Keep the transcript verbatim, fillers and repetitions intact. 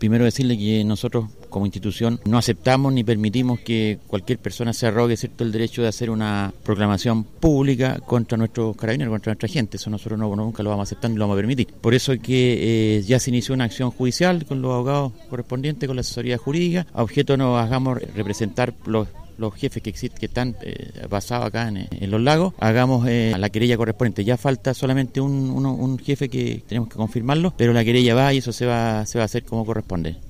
Primero decirle que nosotros como institución no aceptamos ni permitimos que cualquier persona se arrogue, ¿cierto?, el derecho de hacer una proclamación pública contra nuestros carabineros, contra nuestra gente. Eso nosotros no, no, nunca lo vamos a aceptar ni lo vamos a permitir. Por eso es que eh, ya se inició una acción judicial con los abogados correspondientes, con la asesoría jurídica. A objeto nos hagamos representar los los jefes que existen, que están eh, basados acá en, en los lagos, hagamos eh, la querella correspondiente. Ya falta solamente un, uno, un jefe que tenemos que confirmarlo, pero la querella va y eso se va, se va a hacer como corresponde.